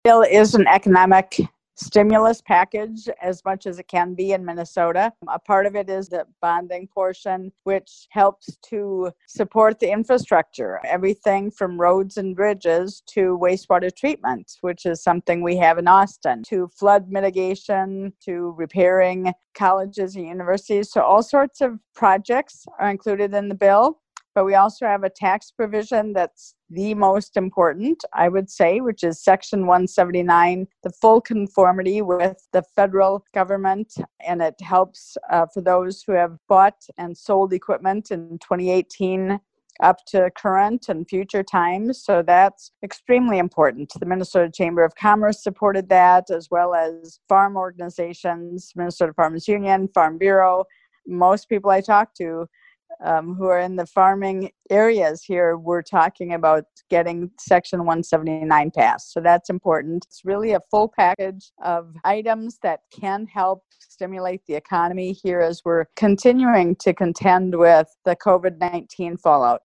Bill is an economic stimulus package as much as it can be in Minnesota. A part of it is the bonding portion, which helps to support the infrastructure, everything from roads and bridges to wastewater treatment, which is something we have in Austin, to flood mitigation, to repairing colleges and universities. So all sorts of projects are included in the bill. But we also have a tax provision that's the most important, I would say, which is Section 179, the full conformity with the federal government. And it helps for those who have bought and sold equipment in 2018 up to current and future times. So that's extremely important. The Minnesota Chamber of Commerce supported that, as well as farm organizations, Minnesota Farmers Union, Farm Bureau. Most people I talk to who are in the farming areas here, we're talking about getting Section 179 passed. So that's important. It's really a full package of items that can help stimulate the economy here as we're continuing to contend with the COVID-19 fallout.